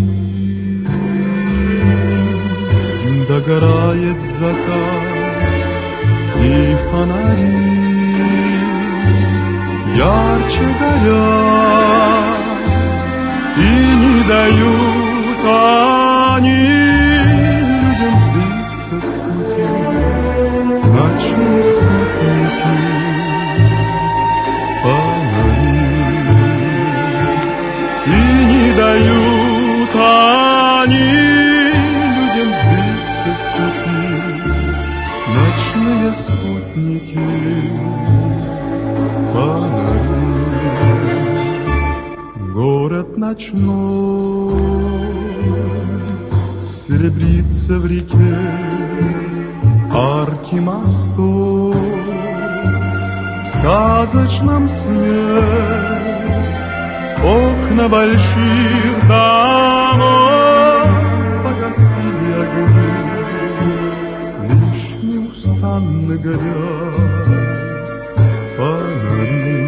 догорает закат, и фонари ярче горят, и не дают они людям сбиться с пути. Ночные спутники, фонари, и не дают они людям сбиться с пути. Ночные спутники, фонари. Город ночной серебрится в реке, арки мостов в сказочном сне, окна больших домов погасили огни, лишь неустанно горят фонари.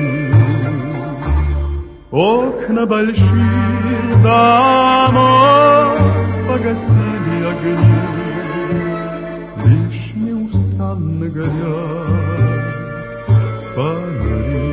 Окна больших домов погасили огни, лишь неустанно горят фонари.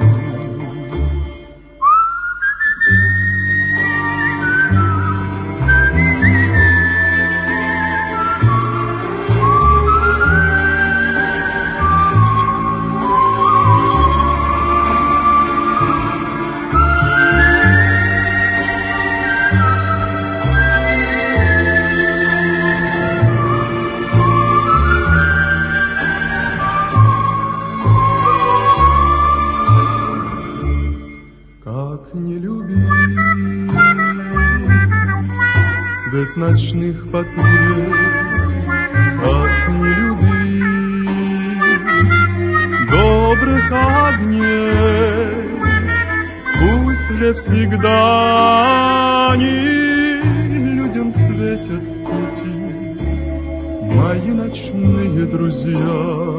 Свет ночных патрулей, как не любить добрых огней, пусть же всегда они людям светят пути, мои ночные друзья,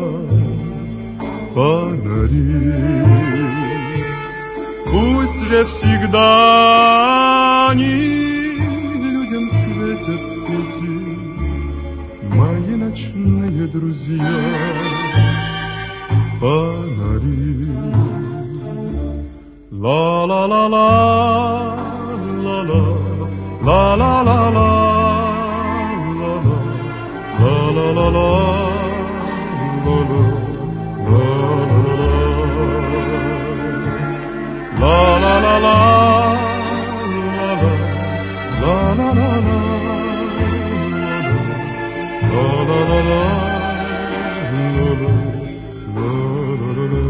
фонари. Пусть же всегда они светят пути, мои ночные друзья, фонари. Ла-ла-ла-ла, ла-ла, ла-ла-ла-ла, ла-ла-ла-ла, ла-ла-ла-ла. La la la la, la la la la, la la la la.